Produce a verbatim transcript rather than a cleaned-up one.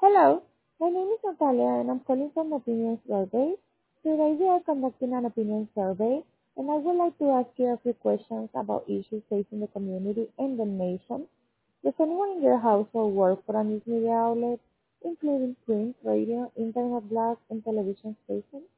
Hello, my name is Natalia and I'm calling from Opinion Survey. Today we are conducting an opinion survey and I would like to ask you a few questions about issues facing the community and the nation. Does anyone in your household work for a news media outlet, including print, radio, internet blogs, and television stations?